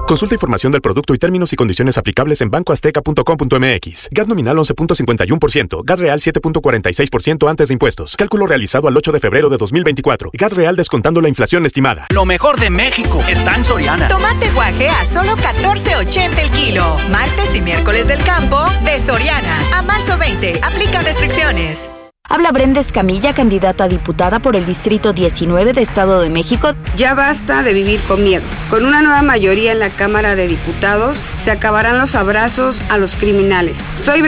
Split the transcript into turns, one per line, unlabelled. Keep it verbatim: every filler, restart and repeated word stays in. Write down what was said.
Consulta información del producto y términos y condiciones aplicables en banco azteca punto com punto m x. G A T nominal once punto cincuenta y uno por ciento. G A T real siete punto cuarenta y seis por ciento antes de impuestos. Cálculo realizado al ocho de febrero de dos mil veinticuatro. G A T real descontando la inflación estimada.
Lo mejor de México está en Soriana.
Tomate guaje a solo catorce ochenta el kilo. Martes y miércoles del campo de Soriana. A marzo veinte. Aplica restricciones.
Habla Brenda Escamilla, candidata a diputada por el Distrito diecinueve de Estado de México.
Ya basta de vivir con miedo. Con una nueva mayoría en la Cámara de Diputados, se acabarán los abrazos a los criminales. Soy